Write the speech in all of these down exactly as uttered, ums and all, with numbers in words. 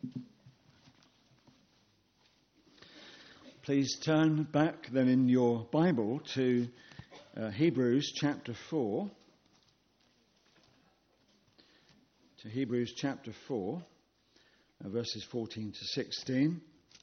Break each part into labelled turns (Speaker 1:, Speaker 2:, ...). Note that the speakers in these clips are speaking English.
Speaker 1: Please turn back then in your Bible to uh, Hebrews chapter four. To Hebrews chapter four, uh, verses fourteen to sixteen.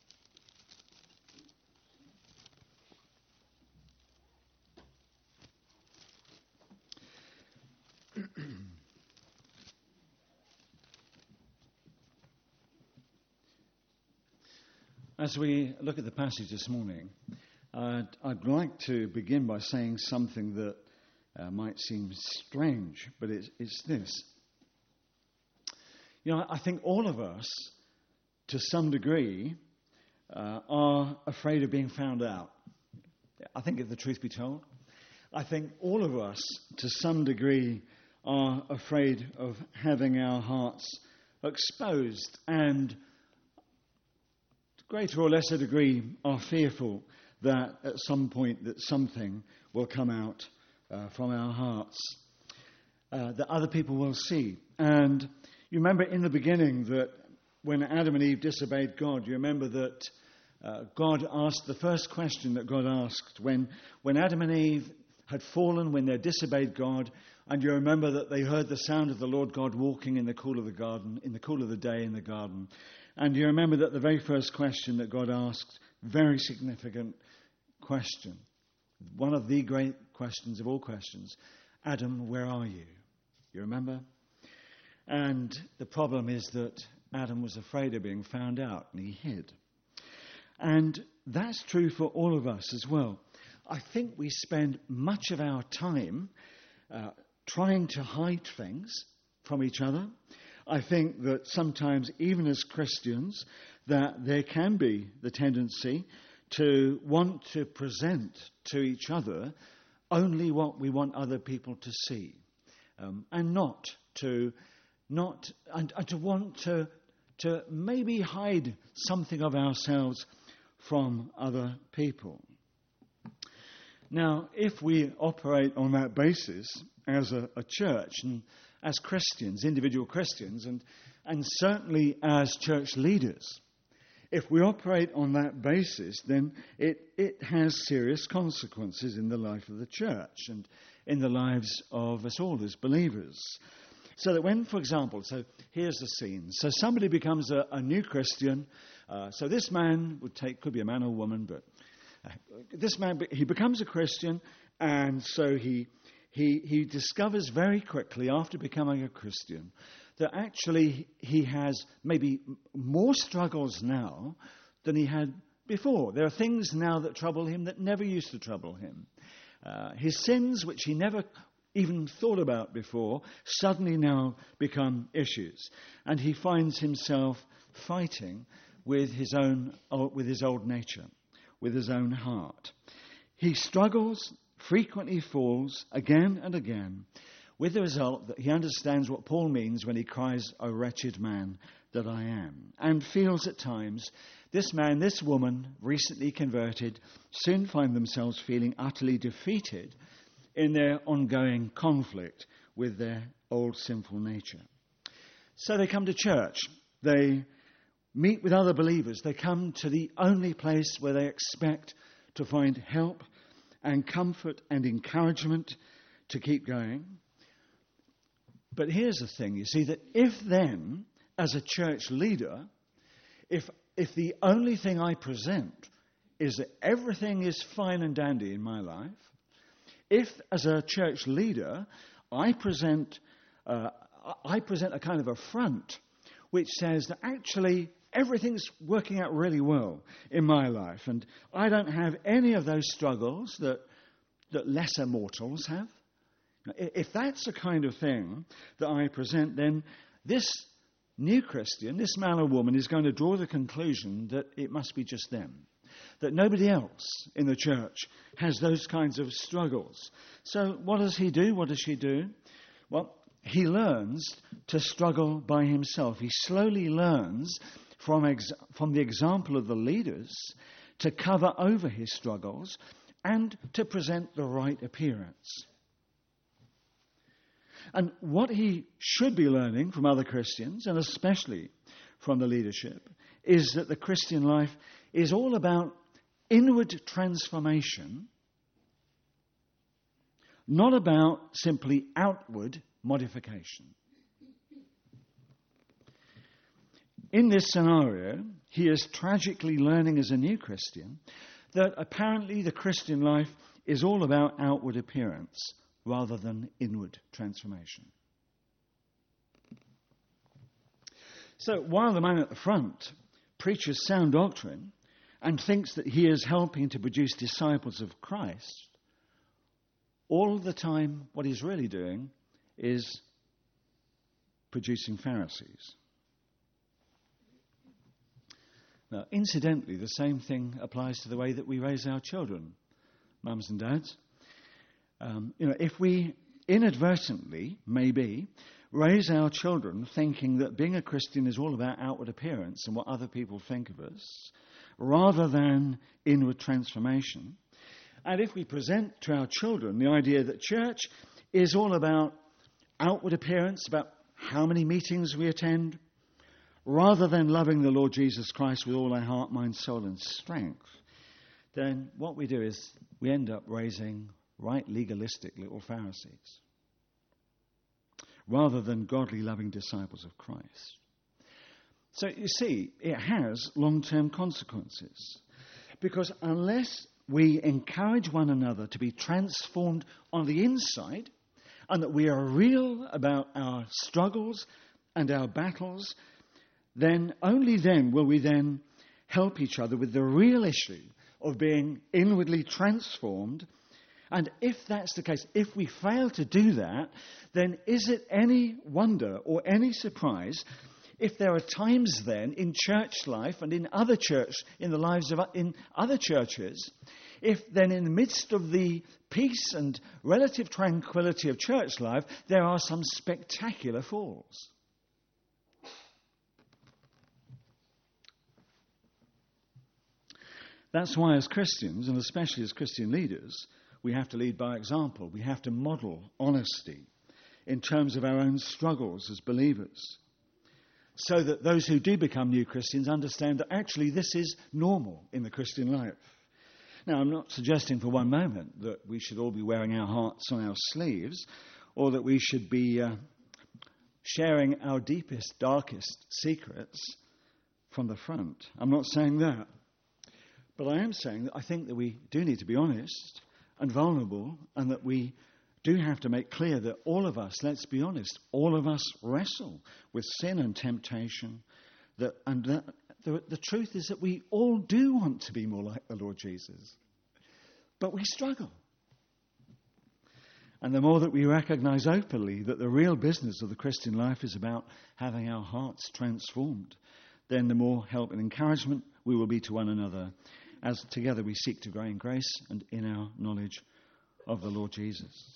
Speaker 1: As we look at the passage this morning, uh, I'd like to begin by saying something that uh, might seem strange, but it's, it's this. You know, I think all of us, to some degree, uh, are afraid of being found out. I think, if the truth be told, I think all of us, to some degree, are afraid of having our hearts exposed, and greater or lesser degree are fearful that at some point that something will come out uh, from our hearts uh, that other people will see. And you remember in the beginning that when Adam and Eve disobeyed God, you remember that uh, God asked the first question that God asked when, when Adam and Eve had fallen, when they disobeyed God, and you remember that they heard the sound of the Lord God walking in the cool of the garden, in the cool of the day in the garden. And you remember that the very first question that God asked, very significant question, one of the great questions of all questions, Adam, where are you? You remember? And the problem is that Adam was afraid of being found out, and he hid. And that's true for all of us as well. I think we spend much of our time uh, trying to hide things from each other. I think that sometimes, even as Christians, that there can be the tendency to want to present to each other only what we want other people to see, um, and not to, not and, and to want to to maybe hide something of ourselves from other people. Now, if we operate on that basis as a, a church and as Christians, individual Christians, and, and certainly as church leaders, if we operate on that basis, then it, it has serious consequences in the life of the church and in the lives of us all as believers. So that when, for example, so here's the scene. So somebody becomes a, a new Christian. Uh, so this man would take, could be a man or woman, but uh, this man, he becomes a Christian, and so he He he discovers very quickly after becoming a Christian that actually he has maybe more struggles now than he had before. There are things now that trouble him that never used to trouble him. Uh, his sins, which he never even thought about before, suddenly now become issues. And he finds himself fighting with his own, with his old nature, with his own heart. He struggles, frequently falls again and again, with the result that he understands what Paul means when he cries, "O wretched man that I am," and feels at times this man, this woman, recently converted, soon find themselves feeling utterly defeated in their ongoing conflict with their old sinful nature. So they come to church, they meet with other believers, they come to the only place where they expect to find help and comfort and encouragement to keep going. But here's the thing, you see, that if then, as a church leader, if if the only thing I present is that everything is fine and dandy in my life, if as a church leader I present uh, I present a kind of a front which says that actually everything's working out really well in my life, and I don't have any of those struggles that that lesser mortals have. If that's the kind of thing that I present, then this new Christian, this man or woman, is going to draw the conclusion that it must be just them, that nobody else in the church has those kinds of struggles. So what does he do? What does she do? Well, he learns to struggle by himself. He slowly learns from ex- from the example of the leaders to cover over his struggles and to present the right appearance. And what he should be learning from other Christians, and especially from the leadership is that the Christian life is all about inward transformation, not about simply outward modification. In this scenario, he is tragically learning as a new Christian that apparently the Christian life is all about outward appearance rather than inward transformation. So while the man at the front preaches sound doctrine and thinks that he is helping to produce disciples of Christ, all the time what he's really doing is producing Pharisees. Now, incidentally, the same thing applies to the way that we raise our children, mums and dads. Um, you know, if we inadvertently, maybe, raise our children thinking that being a Christian is all about outward appearance and what other people think of us, rather than inward transformation, and if we present to our children the idea that church is all about outward appearance, about how many meetings we attend, rather than loving the Lord Jesus Christ with all our heart, mind, soul, and strength, then what we do is we end up raising right legalistic little Pharisees, rather than godly, loving disciples of Christ. So you see, it has long-term consequences. Because unless we encourage one another to be transformed on the inside, and that we are real about our struggles and our battles, then only then will we then help each other with the real issue of being inwardly transformed. And if that's the case, if we fail to do that, then is it any wonder or any surprise if there are times then in church life and in other church, in the lives of in other churches, if then in the midst of the peace and relative tranquility of church life, there are some spectacular falls. That's why as Christians, and especially as Christian leaders, we have to lead by example. We have to model honesty in terms of our own struggles as believers, so that those who do become new Christians understand that actually this is normal in the Christian life. Now, I'm not suggesting for one moment that we should all be wearing our hearts on our sleeves, or that we should be uh, sharing our deepest, darkest secrets from the front. I'm not saying that. But I am saying that I think that we do need to be honest and vulnerable, and that we do have to make clear that all of us, let's be honest, all of us wrestle with sin and temptation. That, and that, the, the truth is that we all do want to be more like the Lord Jesus. But we struggle. And the more that we recognize openly that the real business of the Christian life is about having our hearts transformed, then the more help and encouragement we will be to one another, as together we seek to grow in grace and in our knowledge of the Lord Jesus.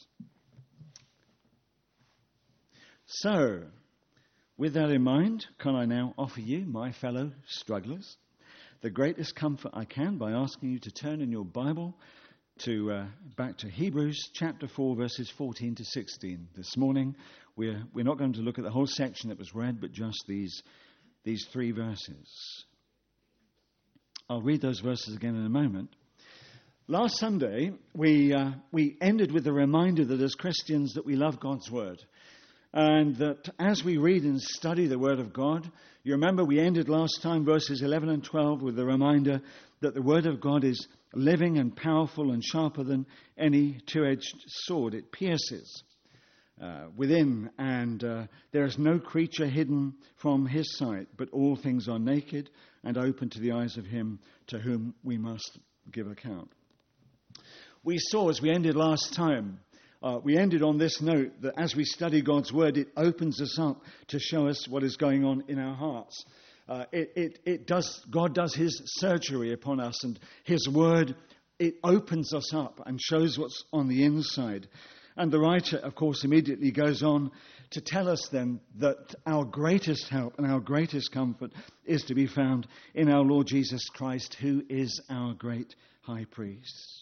Speaker 1: So, with that in mind, can I now offer you, my fellow strugglers, the greatest comfort I can by asking you to turn in your Bible to uh, back to Hebrews chapter four, verses fourteen to sixteen. This morning, we're we're not going to look at the whole section that was read, but just these these three verses. I'll read those verses again in a moment. Last Sunday, we uh, we ended with a reminder that as Christians that we love God's Word. And that as we read and study the Word of God, you remember we ended last time verses eleven and twelve with the reminder that the Word of God is living and powerful and sharper than any two-edged sword. It pierces uh, within, and uh, there is no creature hidden from His sight, but all things are naked and open to the eyes of Him to whom we must give account. We saw as we ended last time, Uh, we ended on this note that as we study God's Word, it opens us up to show us what is going on in our hearts. Uh, it, it, it does, God does His surgery upon us, and His Word, it opens us up and shows what's on the inside. And the writer, of course, immediately goes on to tell us then that our greatest help and our greatest comfort is to be found in our Lord Jesus Christ, who is our great high priest.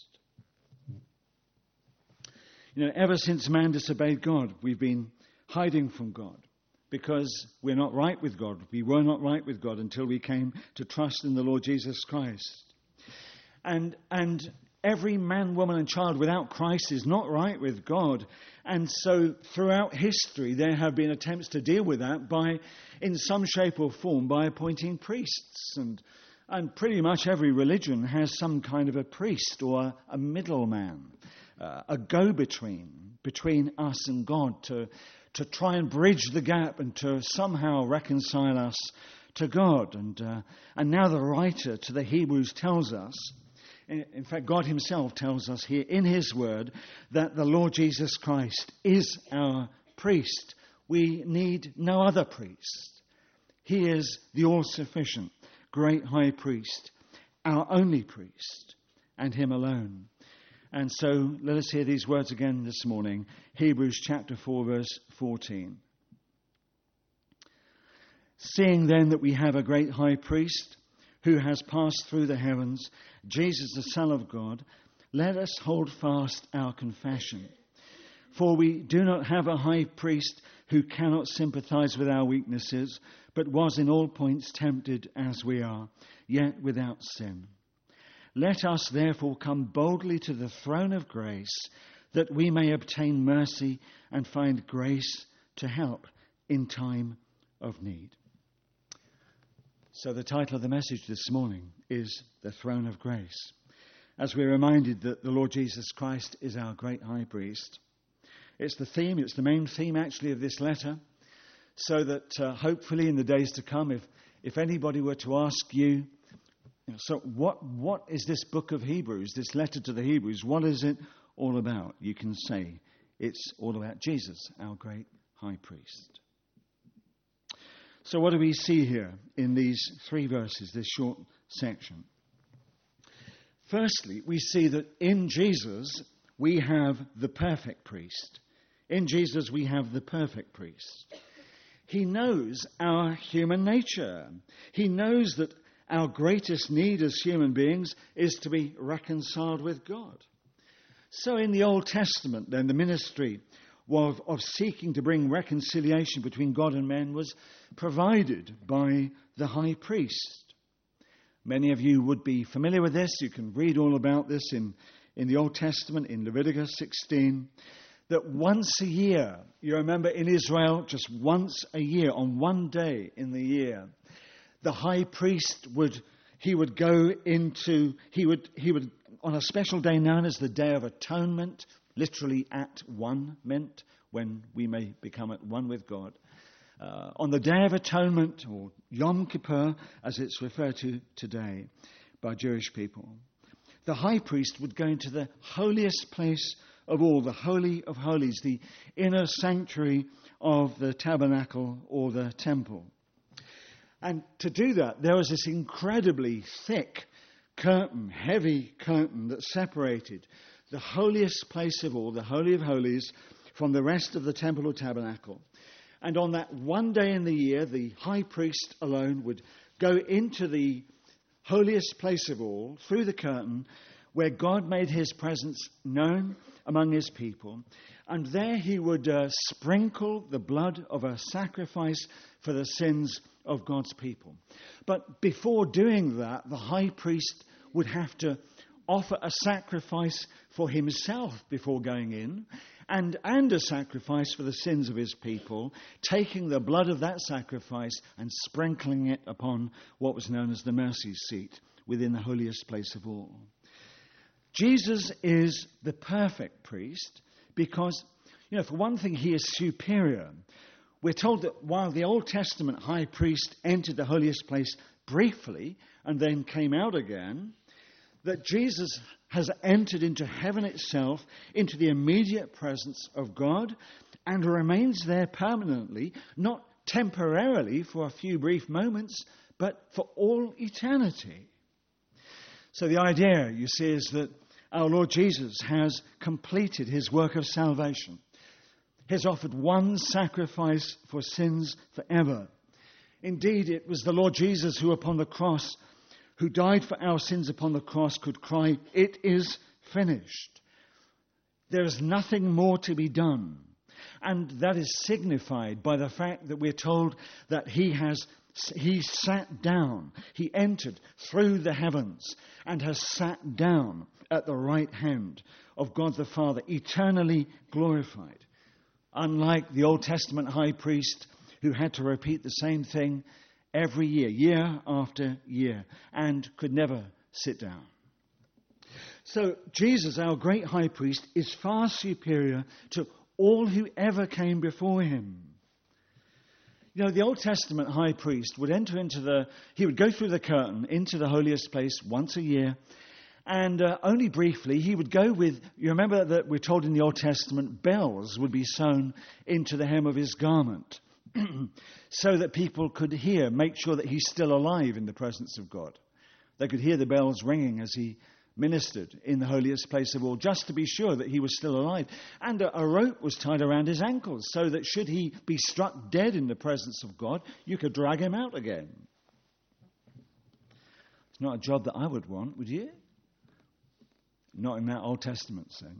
Speaker 1: You know, ever since man disobeyed God, we've been hiding from God, because we're not right with God. We were not right with God until we came to trust in the Lord Jesus Christ. And and every man, woman and child without Christ is not right with God. And so throughout history there have been attempts to deal with that by, in some shape or form, by appointing priests. And and pretty much every religion has some kind of a priest or a, a middleman, uh, a go-between between us and God to to try and bridge the gap and to somehow reconcile us to God. And uh, and now the writer to the Hebrews tells us, in fact, God himself tells us here in his word that the Lord Jesus Christ is our priest. We need no other priest. He is the all-sufficient, great high priest, our only priest, and him alone. And so let us hear these words again this morning. Hebrews chapter four, verse fourteen. Seeing then that we have a great high priest who has passed through the heavens, Jesus the Son of God, let us hold fast our confession. For we do not have a high priest who cannot sympathize with our weaknesses, but was in all points tempted as we are, yet without sin. Let us therefore come boldly to the throne of grace, that we may obtain mercy and find grace to help in time of need. So the title of the message this morning is The Throne of Grace, as we're reminded that the Lord Jesus Christ is our great high priest. It's the theme, it's the main theme actually of this letter, so that uh, hopefully in the days to come, if, if anybody were to ask you, you know, so what what is this book of Hebrews, this letter to the Hebrews, what is it all about? You can say it's all about Jesus, our great high priest. So what do we see here in these three verses, this short section? Firstly, we see that in Jesus we have the perfect priest. In Jesus we have the perfect priest. He knows our human nature. He knows that our greatest need as human beings is to be reconciled with God. So in the Old Testament, then, the ministry Of, of seeking to bring reconciliation between God and men was provided by the high priest. Many of you would be familiar with this. You can read all about this in, in the Old Testament, in Leviticus sixteen, that once a year, you remember in Israel, just once a year, on one day in the year, the high priest would, he would go into, he would, he would, on a special day known as the Day of Atonement, literally at one meant when we may become at one with God. Uh, on the Day of Atonement, or Yom Kippur, as it's referred to today by Jewish people, the high priest would go into the holiest place of all, the Holy of Holies, the inner sanctuary of the tabernacle or the temple. And to do that, there was this incredibly thick curtain, heavy curtain that separated the holiest place of all, the Holy of Holies, from the rest of the temple or tabernacle. And on that one day in the year, the high priest alone would go into the holiest place of all, through the curtain, where God made his presence known among his people. And there he would uh, sprinkle the blood of a sacrifice for the sins of God's people. But before doing that, the high priest would have to offer a sacrifice for himself before going in, and, and a sacrifice for the sins of his people, taking the blood of that sacrifice and sprinkling it upon what was known as the mercy seat within the holiest place of all. Jesus is the perfect priest because, you know, for one thing, he is superior. We're told that while the Old Testament high priest entered the holiest place briefly and then came out again, that Jesus has entered into heaven itself, into the immediate presence of God, and remains there permanently, not temporarily for a few brief moments, but for all eternity. So the idea, you see, is that our Lord Jesus has completed his work of salvation. He has offered one sacrifice for sins forever. Indeed, it was the Lord Jesus who upon the cross, who died for our sins upon the cross, could cry, "It is finished." There is nothing more to be done. And that is signified by the fact that we're told that he has he sat down, he entered through the heavens and has sat down at the right hand of God the Father, eternally glorified. Unlike the Old Testament high priest who had to repeat the same thing every year, year after year, and could never sit down. So Jesus, our great high priest, is far superior to all who ever came before him. You know, the Old Testament high priest would enter into the, he would go through the curtain into the holiest place once a year, and uh, only briefly he would go with, you remember that we're told in the Old Testament, bells would be sewn into the hem of his garment, so that people could hear, make sure that he's still alive in the presence of God. They could hear the bells ringing as he ministered in the holiest place of all, just to be sure that he was still alive. And a, a rope was tied around his ankles, so that should he be struck dead in the presence of God, you could drag him out again. It's not a job that I would want, would you? Not in that Old Testament sense.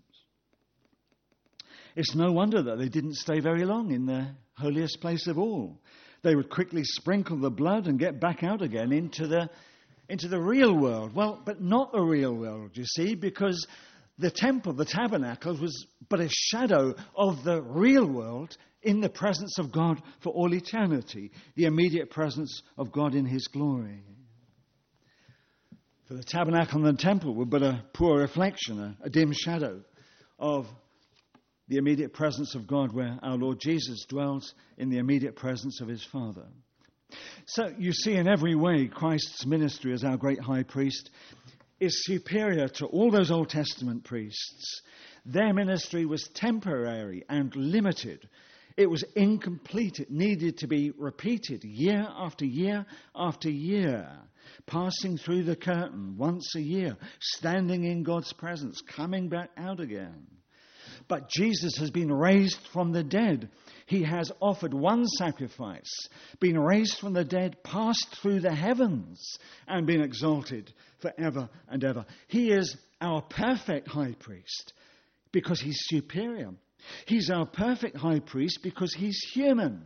Speaker 1: It's no wonder that they didn't stay very long in the holiest place of all. They would quickly sprinkle the blood and get back out again into the into the real world. Well, but not the real world, you see, because the temple, the tabernacle, was but a shadow of the real world in the presence of God for all eternity, the immediate presence of God in his glory. For the tabernacle and the temple were but a poor reflection, a, a dim shadow of the immediate presence of God, where our Lord Jesus dwells in the immediate presence of his Father. So you see, in every way, Christ's ministry as our great high priest is superior to all those Old Testament priests. Their ministry was temporary and limited. It was incomplete. It needed to be repeated year after year after year, passing through the curtain once a year, standing in God's presence, coming back out again. But Jesus has been raised from the dead. He has offered one sacrifice, been raised from the dead, passed through the heavens, and been exalted forever and ever. He is our perfect high priest because he's superior. He's our perfect high priest because he's human.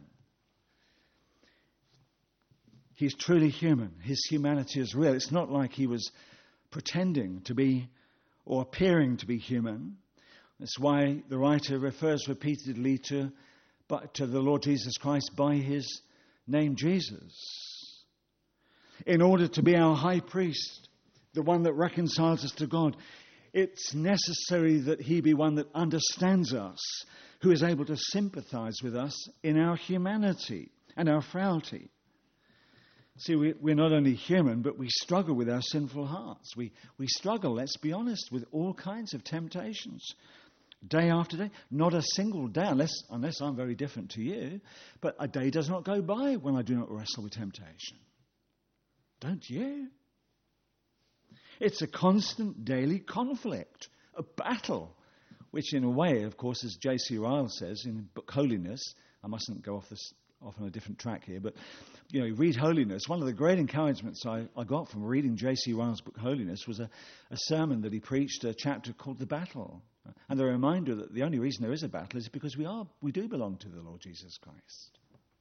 Speaker 1: He's truly human. His humanity is real. It's not like he was pretending to be or appearing to be human. That's why the writer refers repeatedly to, but to the Lord Jesus Christ by his name Jesus. In order to be our high priest, the one that reconciles us to God, it's necessary that he be one that understands us, who is able to sympathize with us in our humanity and our frailty. See, we, we're not only human, but we struggle with our sinful hearts. We, we struggle, let's be honest, with all kinds of temptations. Day after day, not a single day, unless, unless I'm very different to you, but a day does not go by when I do not wrestle with temptation. Don't you? It's a constant daily conflict, a battle, which in a way, of course, as J C Ryle says in Book Holiness, I mustn't go off this off on a different track here, but you know, read Holiness. One of the great encouragements I, I got from reading J C Ryle's book Holiness was a, a sermon that he preached, a chapter called The Battle. And the reminder that the only reason there is a battle is because we are we do belong to the Lord Jesus Christ.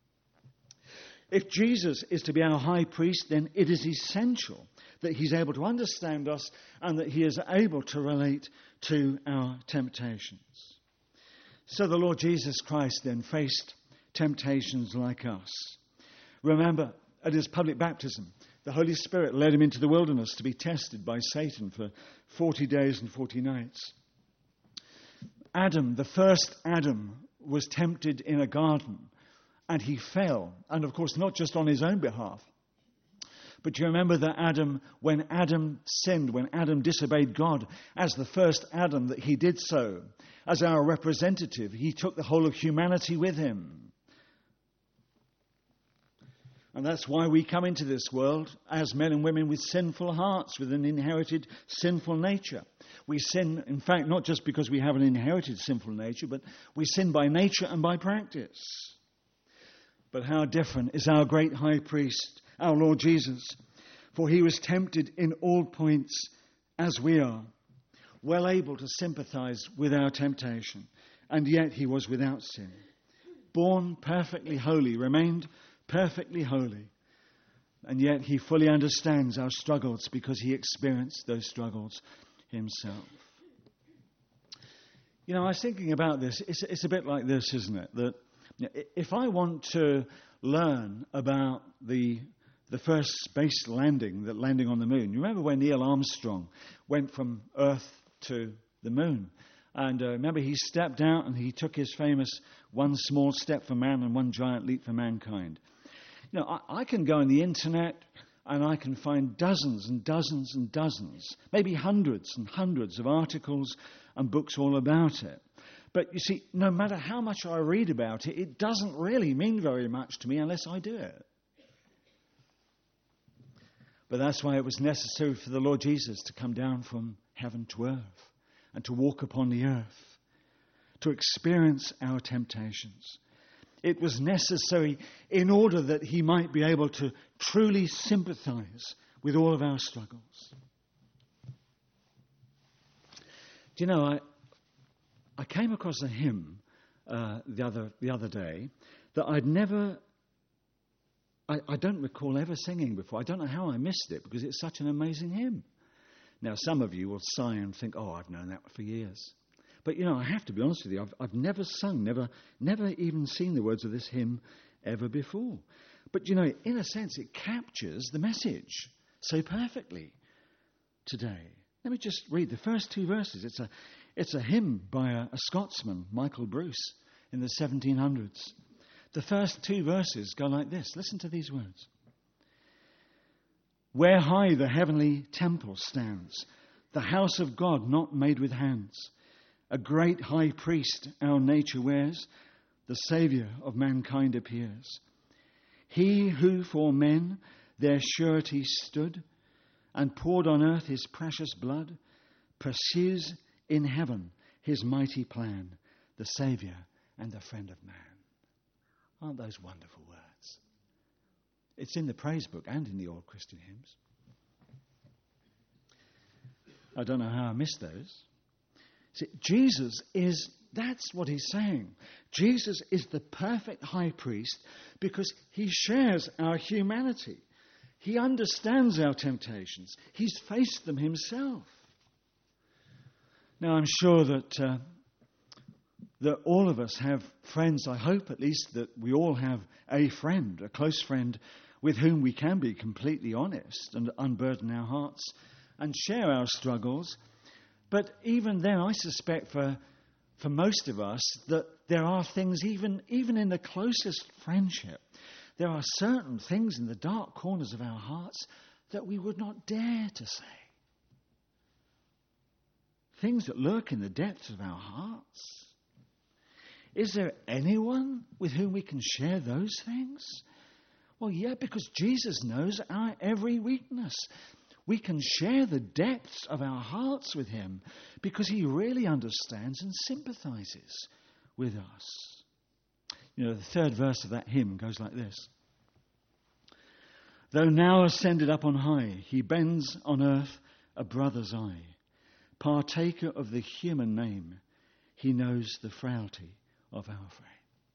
Speaker 1: If Jesus is to be our high priest, then it is essential that he's able to understand us and that he is able to relate to our temptations. So the Lord Jesus Christ then faced temptations like us. Remember, at his public baptism, the Holy Spirit led him into the wilderness to be tested by Satan for forty days and forty nights. Adam, the first Adam, was tempted in a garden, and he fell. And of course, not just on his own behalf. But you remember that Adam, when Adam sinned, when Adam disobeyed God, as the first Adam that he did so, as our representative, he took the whole of humanity with him. And that's why we come into this world as men and women with sinful hearts, with an inherited sinful nature. We sin, in fact, not just because we have an inherited sinful nature, but we sin by nature and by practice. But how different is our great high priest, our Lord Jesus, for he was tempted in all points as we are, well able to sympathize with our temptation and yet he was without sin. Born perfectly holy, remained perfectly holy, and yet he fully understands our struggles because he experienced those struggles himself. You know, I was thinking about this. It's, it's a bit like this, isn't it? That if I want to learn about the the first space landing, that landing on the moon. You remember when Neil Armstrong went from Earth to the moon? And uh, remember, he stepped out and he took his famous one small step for man and one giant leap for mankind. You know, I, I can go on the internet and I can find dozens and dozens and dozens, maybe hundreds and hundreds of articles and books all about it. But you see, no matter how much I read about it, it doesn't really mean very much to me unless I do it. But that's why it was necessary for the Lord Jesus to come down from heaven to earth and to walk upon the earth, to experience our temptations. It was necessary in order that he might be able to truly sympathize with all of our struggles. Do you know, I I came across a hymn uh, the other the other day that I'd never I, I don't recall ever singing before. I don't know how I missed it because it's such an amazing hymn. Now, some of you will sigh and think, oh, I've known that for years. But, you know, I have to be honest with you, I've, I've never sung, never, never even seen the words of this hymn ever before. But, you know, in a sense, it captures the message so perfectly today. Let me just read the first two verses. It's a, it's a hymn by a, a Scotsman, Michael Bruce, in the seventeen hundreds. The first two verses go like this. Listen to these words. Where high the heavenly temple stands, the house of God not made with hands, a great high priest our nature wears, the Saviour of mankind appears. He who for men their surety stood, and poured on earth his precious blood, pursues in heaven his mighty plan, the Saviour and the friend of man. Aren't those wonderful words? It's in the praise book and in the old Christian hymns. I don't know how I missed those. See, Jesus is, that's what he's saying. Jesus is the perfect high priest because he shares our humanity. He understands our temptations. He's faced them himself. Now, I'm sure that uh, that all of us have friends, I hope at least that we all have a friend, a close friend, with whom we can be completely honest and unburden our hearts and share our struggles. But even then, I suspect for for most of us that there are things, even, even in the closest friendship, there are certain things in the dark corners of our hearts that we would not dare to say. Things that lurk in the depths of our hearts. Is there anyone with whom we can share those things? Well, yeah, because Jesus knows our every weakness. We can share the depths of our hearts with him because he really understands and sympathizes with us. You know, the third verse of that hymn goes like this. Though now ascended up on high, he bends on earth a brother's eye. Partaker of the human name, he knows the frailty of our frame.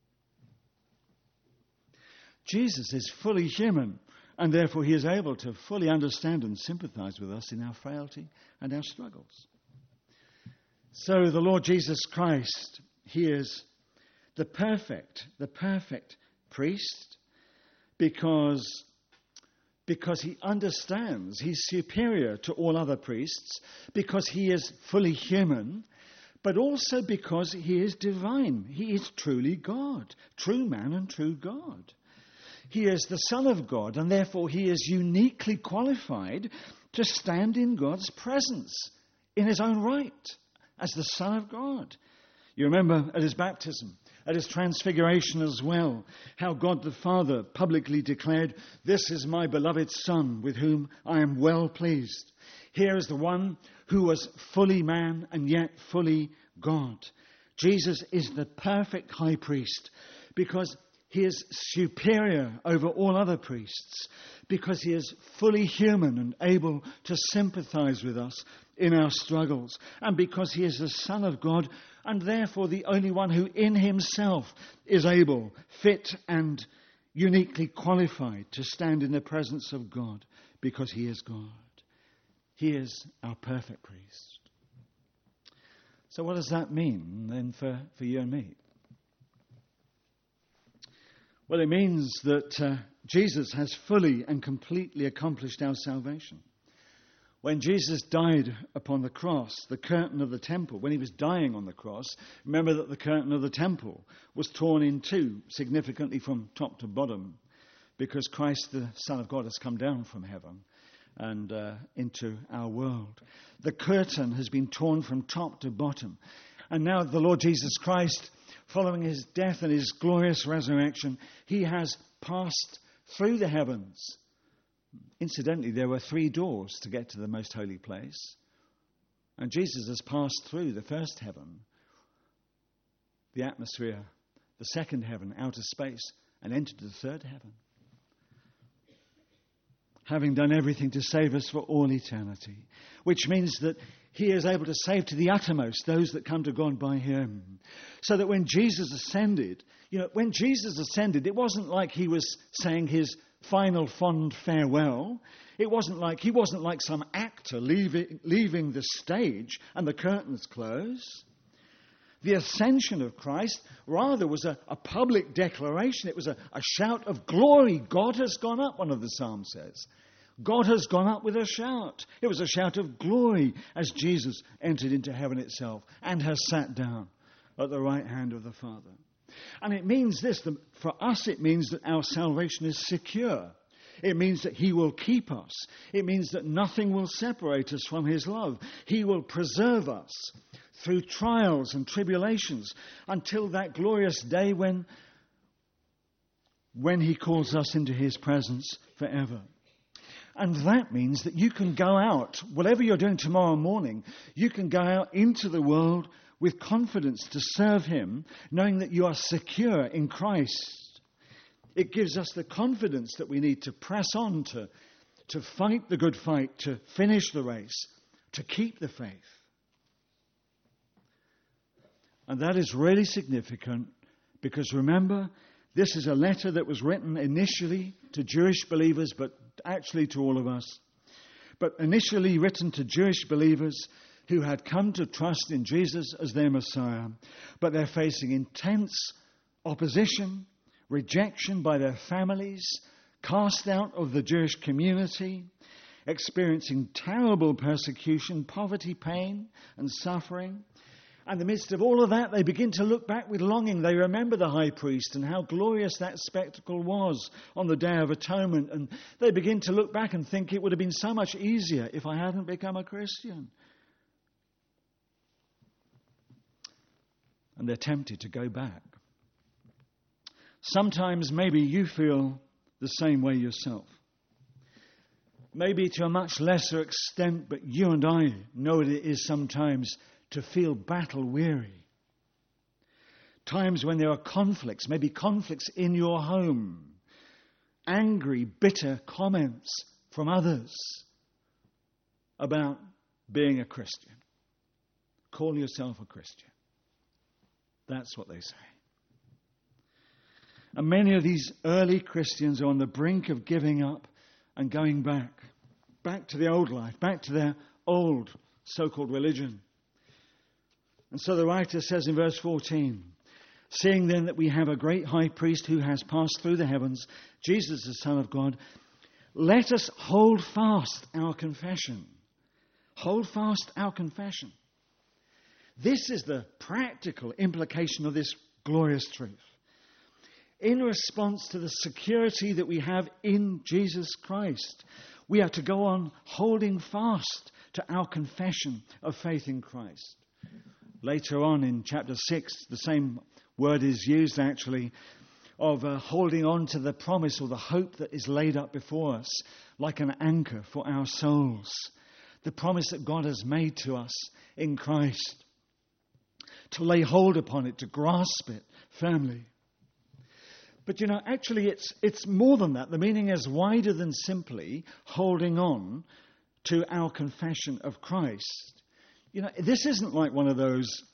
Speaker 1: Jesus is fully human, and therefore he is able to fully understand and sympathize with us in our frailty and our struggles. So the Lord Jesus Christ, he is the perfect, the perfect priest because, because he understands, he's superior to all other priests, because he is fully human, but also because he is divine. He is truly God, true man and true God. He is the Son of God, and therefore he is uniquely qualified to stand in God's presence in his own right as the Son of God. You remember at his baptism, at his transfiguration as well, how God the Father publicly declared, "This is my beloved Son, with whom I am well pleased." Here is the one who was fully man and yet fully God. Jesus is the perfect high priest because he is superior over all other priests, because he is fully human and able to sympathize with us in our struggles, and because he is the Son of God and therefore the only one who in himself is able, fit and uniquely qualified to stand in the presence of God, because he is God. He is our perfect priest. So what does that mean then for, for you and me? Well, it means that uh, Jesus has fully and completely accomplished our salvation. When Jesus died upon the cross, the curtain of the temple, when he was dying on the cross, remember that the curtain of the temple was torn in two, significantly from top to bottom, because Christ, the Son of God, has come down from heaven and uh, into our world. The curtain has been torn from top to bottom. And now the Lord Jesus Christ, following his death and his glorious resurrection, he has passed through the heavens. Incidentally, there were three doors to get to the most holy place. And Jesus has passed through the first heaven, the atmosphere, the second heaven, outer space, and entered the third heaven, having done everything to save us for all eternity, which means that he is able to save to the uttermost those that come to God by him. So that when Jesus ascended, you know, when Jesus ascended, it wasn't like he was saying his final fond farewell. It wasn't like, he wasn't like some actor leaving, leaving the stage and the curtains close. The ascension of Christ rather was a, a public declaration. It was a, a shout of glory. God has gone up, one of the Psalms says. God has gone up with a shout. It was a shout of glory as Jesus entered into heaven itself and has sat down at the right hand of the Father. And it means this, that for us it means that our salvation is secure. It means that he will keep us. It means that nothing will separate us from his love. He will preserve us through trials and tribulations until that glorious day when, when he calls us into his presence forever. And that means that you can go out, whatever you're doing tomorrow morning, you can go out into the world with confidence to serve him, knowing that you are secure in Christ. It gives us the confidence that we need to press on, to, to fight the good fight, to finish the race, to keep the faith. And that is really significant because remember, this is a letter that was written initially to Jewish believers, but actually to all of us. But initially written to Jewish believers who had come to trust in Jesus as their Messiah, but they're facing intense opposition, rejection by their families, cast out of the Jewish community, experiencing terrible persecution, poverty, pain, and suffering. And in the midst of all of that, they begin to look back with longing. They remember the high priest and how glorious that spectacle was on the Day of Atonement. And they begin to look back and think it would have been so much easier if I hadn't become a Christian. And they're tempted to go back. Sometimes maybe you feel the same way yourself. Maybe to a much lesser extent, but you and I know what it is sometimes to feel battle weary. Times when there are conflicts, maybe conflicts in your home, angry, bitter comments from others about being a Christian. Call yourself a Christian. That's what they say. And many of these early Christians are on the brink of giving up and going back, back to the old life, back to their old so-called religion. And so the writer says in verse fourteen, seeing then that we have a great high priest who has passed through the heavens, Jesus the Son of God, let us hold fast our confession. Hold fast our confession. This is the practical implication of this glorious truth. In response to the security that we have in Jesus Christ, we are to go on holding fast to our confession of faith in Christ. Later on in chapter six, the same word is used actually of uh, holding on to the promise or the hope that is laid up before us like an anchor for our souls. The promise that God has made to us in Christ. To lay hold upon it, to grasp it firmly. But you know, actually it's it's more than that. The meaning is wider than simply holding on to our confession of Christ. You know, this isn't like one of those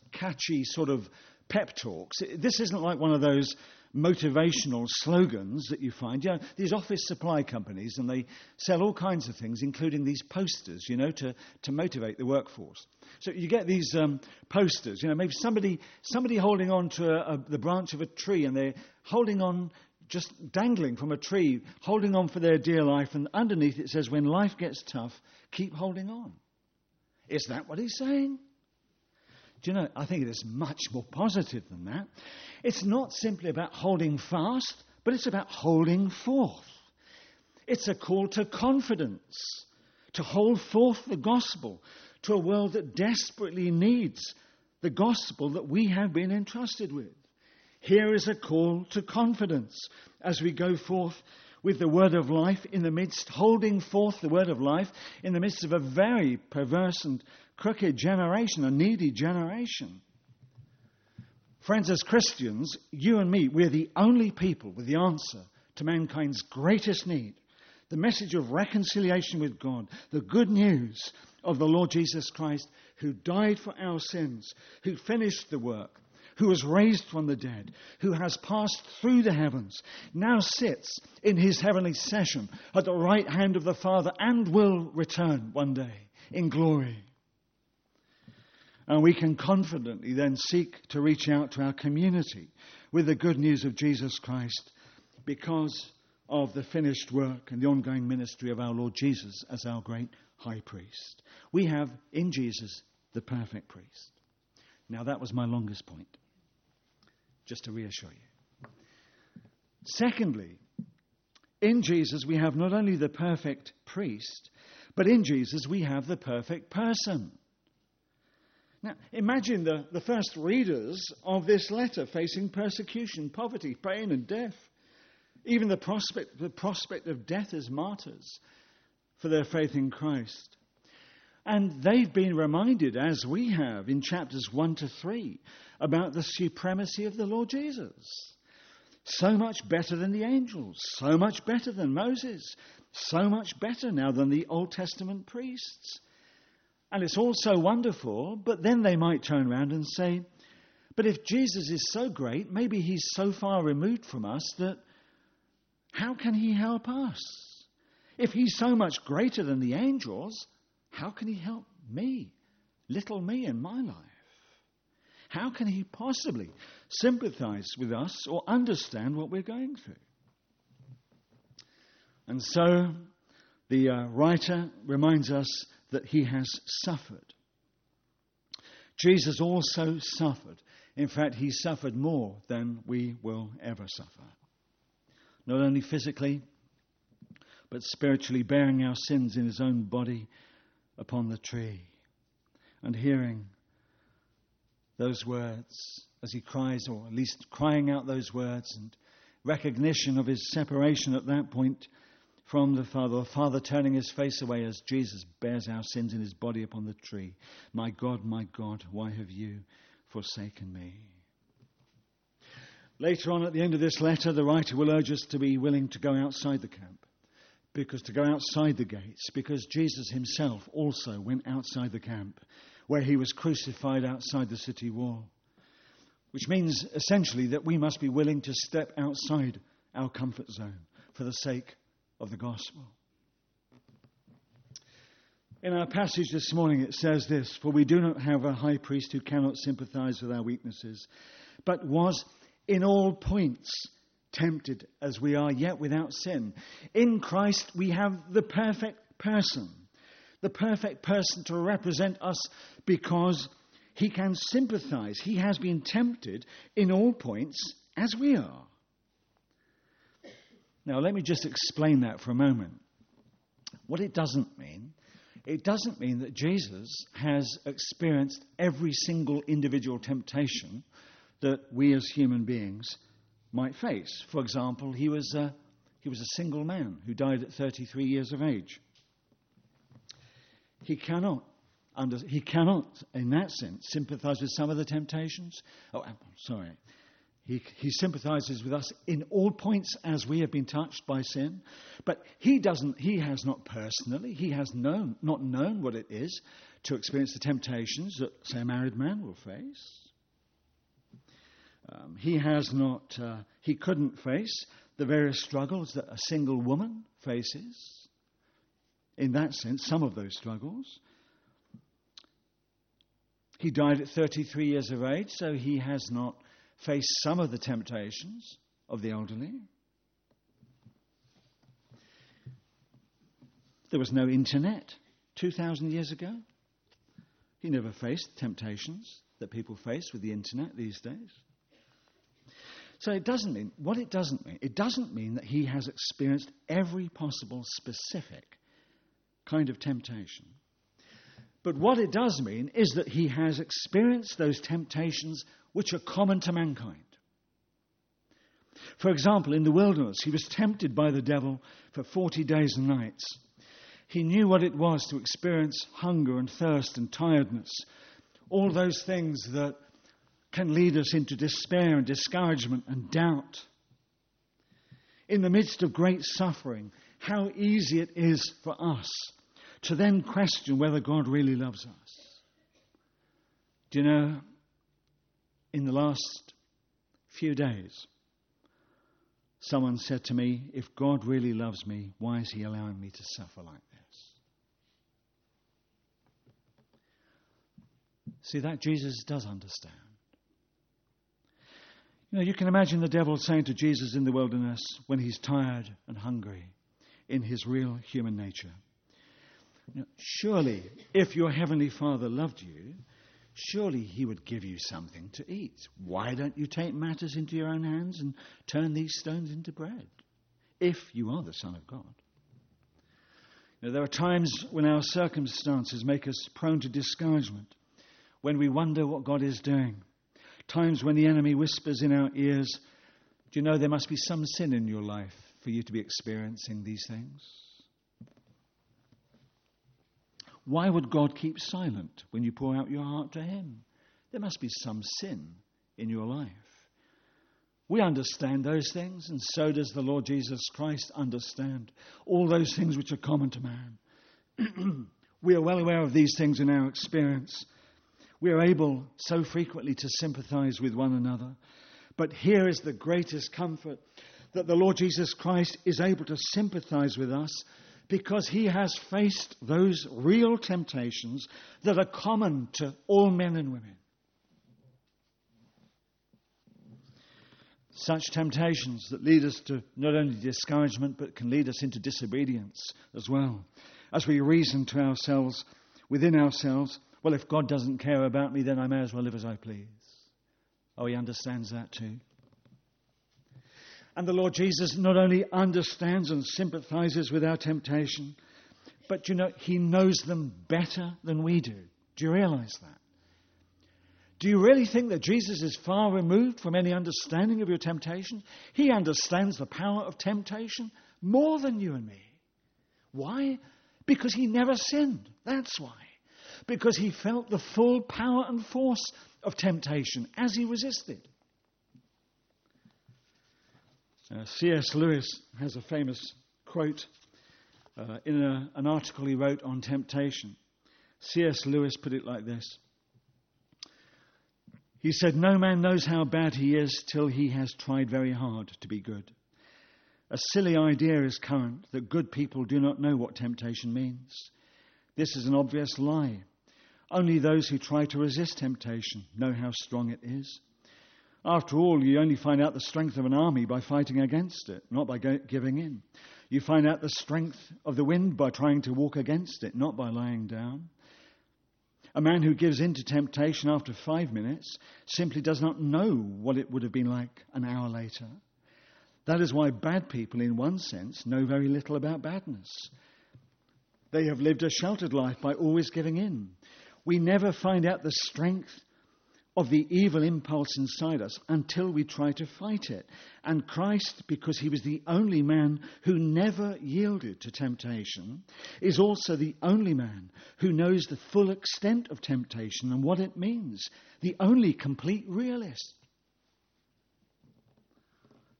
Speaker 1: catchy sort of pep talks. This isn't like one of those motivational slogans that you find. You know, these office supply companies, and they sell all kinds of things, including these posters, you know, to, to motivate the workforce. So you get these um, posters, you know, maybe somebody somebody holding on to a, a, the branch of a tree, and they're holding on, just dangling from a tree, holding on for their dear life, and underneath it says, when life gets tough, keep holding on. Is that what he's saying? Do you know, I think it is much more positive than that. It's not simply about holding fast, but it's about holding forth. It's a call to confidence, to hold forth the gospel to a world that desperately needs the gospel that we have been entrusted with. Here is a call to confidence as we go forth with the word of life in the midst, holding forth the word of life in the midst of a very perverse and crooked generation, a needy generation. Friends, as Christians, you and me, we're the only people with the answer to mankind's greatest need. The message of reconciliation with God, the good news of the Lord Jesus Christ, who died for our sins, who finished the work, who was raised from the dead, who has passed through the heavens, now sits in his heavenly session at the right hand of the Father, and will return one day in glory. And we can confidently then seek to reach out to our community with the good news of Jesus Christ, because of the finished work and the ongoing ministry of our Lord Jesus as our great high priest. We have in Jesus the perfect priest. Now that was my longest point, just to reassure you. Secondly, in Jesus we have not only the perfect priest, but in Jesus we have the perfect person. Now, imagine the, the first readers of this letter facing persecution, poverty, pain, and death. Even the prospect, the prospect of death as martyrs for their faith in Christ. And they've been reminded, as we have in chapters one to three, about the supremacy of the Lord Jesus. So much better than the angels, so much better than Moses, so much better now than the Old Testament priests. And it's all so wonderful, but then they might turn around and say, but if Jesus is so great, maybe he's so far removed from us that how can he help us? If he's so much greater than the angels, how can he help me, little me in my life? How can he possibly sympathize with us or understand what we're going through? And so the uh, writer reminds us that he has suffered. Jesus also suffered. In fact, he suffered more than we will ever suffer. Not only physically, but spiritually, bearing our sins in his own body upon the tree. And hearing those words as he cries, or at least crying out those words, and recognition of his separation at that point from the Father, the Father turning his face away as Jesus bears our sins in his body upon the tree. My God, my God, why have you forsaken me? Later on at the end of this letter, the writer will urge us to be willing to go outside the camp, because to go outside the gates, because Jesus himself also went outside the camp, where he was crucified outside the city wall. Which means essentially that we must be willing to step outside our comfort zone for the sake of the gospel. In our passage this morning it says this, for we do not have a high priest who cannot sympathize with our weaknesses, but was in all points tempted as we are, yet without sin. In Christ we have the perfect person, the perfect person to represent us, because he can sympathize. He has been tempted in all points as we are. Now, let me just explain that for a moment. What it doesn't mean, it doesn't mean that Jesus has experienced every single individual temptation that we as human beings might face. For example, he was a, he was a single man who died at thirty-three years of age. He cannot, under, he cannot, in that sense, sympathize with some of the temptations. Oh, I'm sorry. He, he sympathizes with us in all points as we have been touched by sin. But he doesn't, he has not personally, he has known, not known what it is to experience the temptations that, say, a married man will face. Um, he has not, uh, he couldn't face the various struggles that a single woman faces. In that sense, some of those struggles. He died at thirty-three years of age, so he has not faced some of the temptations of the elderly. There was no internet two thousand years ago. He never faced temptations that people face with the internet these days. So it doesn't mean, what it doesn't mean, it doesn't mean that he has experienced every possible specific kind of temptation. But what it does mean is that he has experienced those temptations which are common to mankind. For example, in the wilderness, he was tempted by the devil for forty days and nights. He knew what it was to experience hunger and thirst and tiredness, all those things that can lead us into despair and discouragement and doubt. In the midst of great suffering, how easy it is for us to then question whether God really loves us. Do you know, in the last few days, someone said to me, if God really loves me, why is he allowing me to suffer like this? See, that Jesus does understand. You know, you can imagine the devil saying to Jesus in the wilderness when he's tired and hungry in his real human nature, you know, surely, if your heavenly Father loved you, surely he would give you something to eat. Why don't you take matters into your own hands and turn these stones into bread, if you are the Son of God? You know, there are times when our circumstances make us prone to discouragement, when we wonder what God is doing. Times when the enemy whispers in our ears, do you know there must be some sin in your life for you to be experiencing these things? Why would God keep silent when you pour out your heart to him? There must be some sin in your life. We understand those things, and so does the Lord Jesus Christ understand all those things which are common to man. We are well aware of these things in our experience. We are able so frequently to sympathize with one another. But here is the greatest comfort, that the Lord Jesus Christ is able to sympathize with us because he has faced those real temptations that are common to all men and women. Such temptations that lead us to not only discouragement, but can lead us into disobedience as well. As we reason to ourselves, within ourselves, well, if God doesn't care about me, then I may as well live as I please. Oh, he understands that too. And the Lord Jesus not only understands and sympathizes with our temptation, but, you know, he knows them better than we do. Do you realize that? Do you really think that Jesus is far removed from any understanding of your temptation? He understands the power of temptation more than you and me. Why? Because he never sinned. That's why. Because he felt the full power and force of temptation as he resisted. Uh, C S Lewis has a famous quote uh, in a, an article he wrote on temptation. C S Lewis put it like this. He said, "No man knows how bad he is till he has tried very hard to be good. A silly idea is current that good people do not know what temptation means. This is an obvious lie. Only those who try to resist temptation know how strong it is. After all, you only find out the strength of an army by fighting against it, not by go- giving in. You find out the strength of the wind by trying to walk against it, not by lying down. A man who gives in to temptation after five minutes simply does not know what it would have been like an hour later. That is why bad people, in one sense, know very little about badness. They have lived a sheltered life by always giving in. We never find out the strength of the evil impulse inside us until we try to fight it. And Christ, because he was the only man who never yielded to temptation, is also the only man who knows the full extent of temptation and what it means, the only complete realist.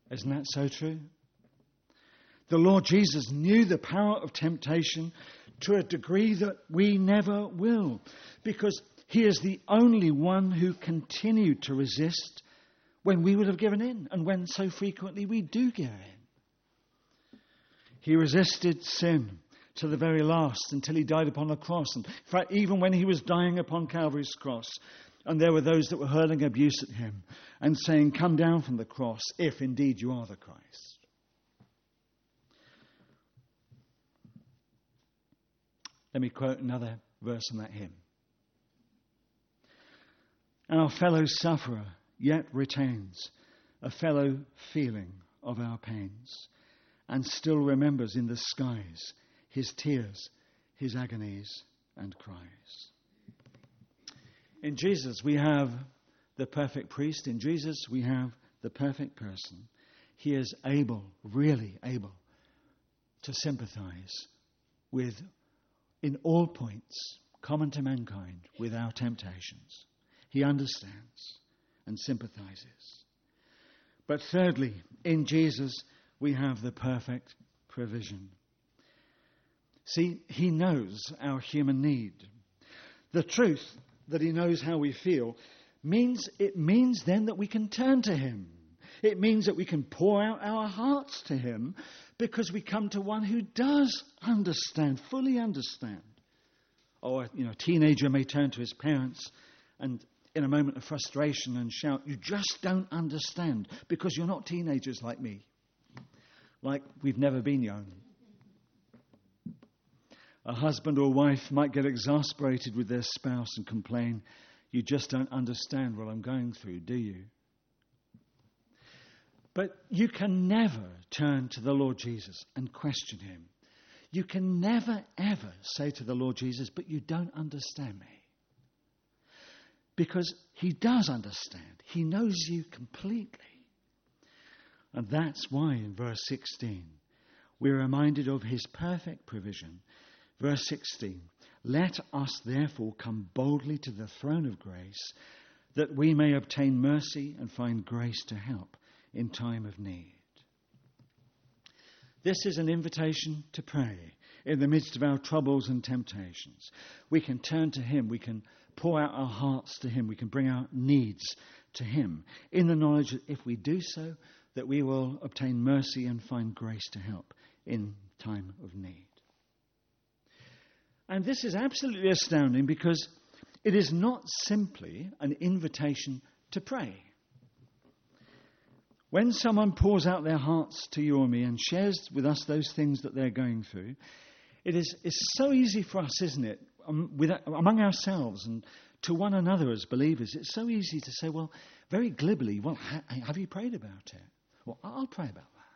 Speaker 1: Isn't that so true? The Lord Jesus knew the power of temptation to a degree that we never will, because he is the only one who continued to resist when we would have given in, and when so frequently we do give in. He resisted sin to the very last until he died upon the cross. And in fact, even when he was dying upon Calvary's cross, and there were those that were hurling abuse at him and saying, "Come down from the cross, if indeed you are the Christ." Let me quote another verse from that hymn. Our fellow sufferer yet retains a fellow feeling of our pains, and still remembers in the skies his tears, his agonies and cries. In Jesus we have the perfect priest. In Jesus we have the perfect person. He is able, really able, to sympathize with, in all points, common to mankind, with our temptations. He understands and sympathizes. But thirdly, in Jesus we have the perfect provision. See, he knows our human need. The truth that he knows how we feel means it means then that we can turn to him. It means that we can pour out our hearts to him, because we come to one who does understand, fully understand. Or, you know, a teenager may turn to his parents and in a moment of frustration and shout, "You just don't understand, because you're not teenagers like me." Like we've never been young. A husband or wife might get exasperated with their spouse and complain, "You just don't understand what I'm going through, do you?" But you can never turn to the Lord Jesus and question him. You can never, ever say to the Lord Jesus, "But you don't understand me." Because he does understand. He knows you completely. And that's why in verse sixteen, we're reminded of his perfect provision. Verse sixteen, "Let us therefore come boldly to the throne of grace, that we may obtain mercy and find grace to help in time of need." This is an invitation to pray in the midst of our troubles and temptations. We can turn to him. We can pour out our hearts to him. We can bring our needs to him, in the knowledge that if we do so, that we will obtain mercy and find grace to help in time of need. And this is absolutely astounding, because it is not simply an invitation to pray. When someone pours out their hearts to you or me and shares with us those things that they're going through, it is it's so easy for us, isn't it, um, with, among ourselves and to one another as believers, it's so easy to say, well, very glibly, well, ha- have you prayed about it? Well, I'll pray about that.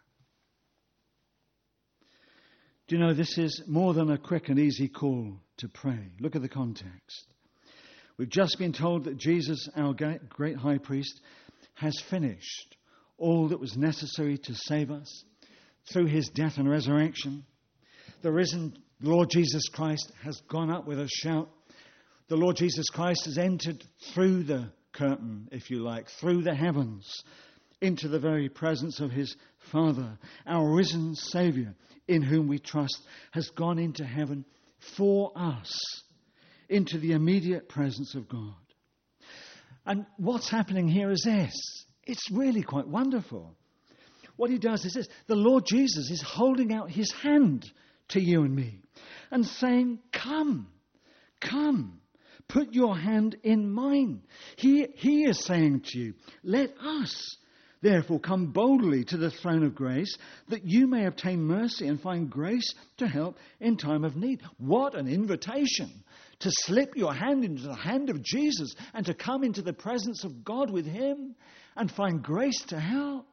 Speaker 1: Do you know, this is more than a quick and easy call to pray. Look at the context. We've just been told that Jesus, our great high priest, has finished all that was necessary to save us through his death and resurrection. The risen Lord Jesus Christ has gone up with a shout. The Lord Jesus Christ has entered through the curtain, if you like, through the heavens, into the very presence of his Father. Our risen Saviour, in whom we trust, has gone into heaven for us, into the immediate presence of God. And what's happening here is this. It's really quite wonderful. What he does is this. The Lord Jesus is holding out his hand to you and me and saying, "Come, come, put your hand in mine." He, he is saying to you, "Let us therefore come boldly to the throne of grace, that you may obtain mercy and find grace to help in time of need." What an invitation to slip your hand into the hand of Jesus and to come into the presence of God with him and find grace to help.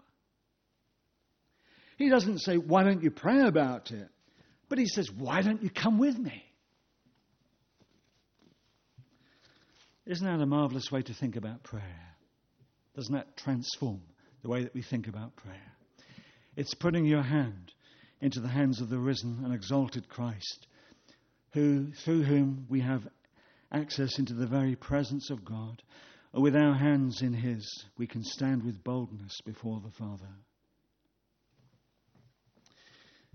Speaker 1: He doesn't say, "Why don't you pray about it?" But he says, "Why don't you come with me?" Isn't that a marvelous way to think about prayer? Doesn't that transform the way that we think about prayer? It's putting your hand into the hands of the risen and exalted Christ, who, through whom we have access into the very presence of God. With our hands in his, we can stand with boldness before the Father.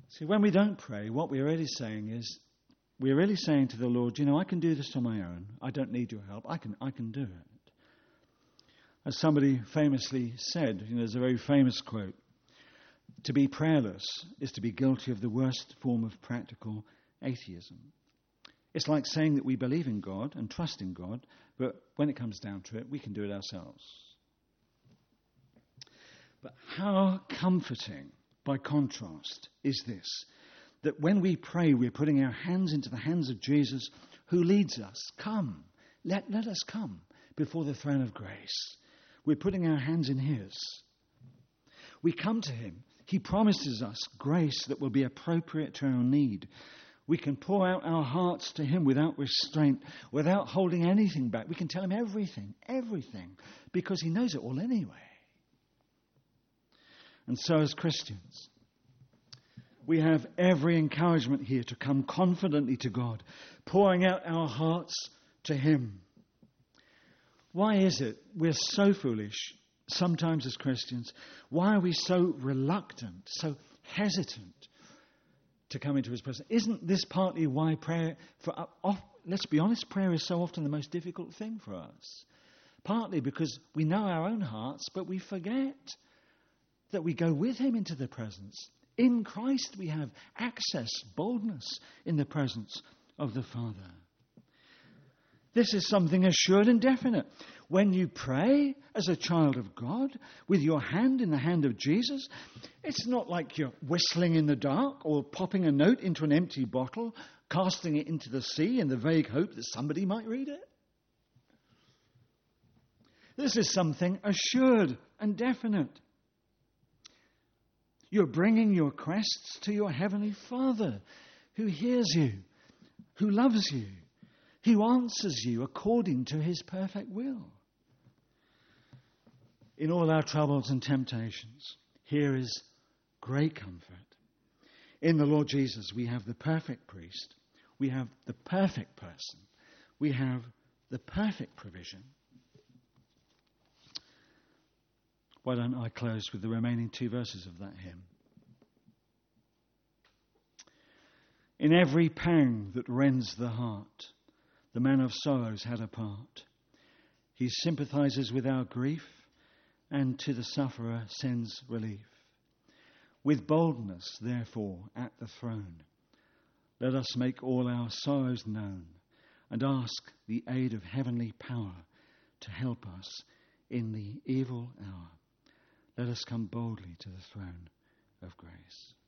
Speaker 1: See, when we don't pray, what we're really saying is, we're really saying to the Lord, you know, I can do this on my own. I don't need your help. I can, I can do it. As somebody famously said, you know, there's a very famous quote, to be prayerless is to be guilty of the worst form of practical atheism. It's like saying that we believe in God and trust in God, but when it comes down to it, we can do it ourselves. But how comforting, by contrast, is this, that when we pray, we're putting our hands into the hands of Jesus who leads us. Come, let, let us come before the throne of grace. We're putting our hands in his. We come to him. He promises us grace that will be appropriate to our need. We can pour out our hearts to him without restraint, without holding anything back. We can tell him everything, everything, because he knows it all anyway. And so as Christians, we have every encouragement here to come confidently to God, pouring out our hearts to him. Why is it we're so foolish sometimes as Christians? Why are we so reluctant, so hesitant to come into his presence? Isn't this partly why prayer, for uh, let's be honest, prayer is so often the most difficult thing for us? Partly because we know our own hearts, but we forget that we go with him into the presence. In Christ we have access, boldness in the presence of the Father. This is something assured and definite. When you pray as a child of God, with your hand in the hand of Jesus, it's not like you're whistling in the dark or popping a note into an empty bottle, casting it into the sea in the vague hope that somebody might read it. This is something assured and definite. You're bringing your requests to your Heavenly Father, who hears you, who loves you, who answers you according to his perfect will. In all our troubles and temptations, here is great comfort. In the Lord Jesus, we have the perfect priest, we have the perfect person, we have the perfect provision. Why don't I close with the remaining two verses of that hymn? In every pang that rends the heart, the man of sorrows had a part. He sympathizes with our grief and to the sufferer sends relief. With boldness, therefore, at the throne, let us make all our sorrows known and ask the aid of heavenly power to help us in the evil hour. Let us come boldly to the throne of grace.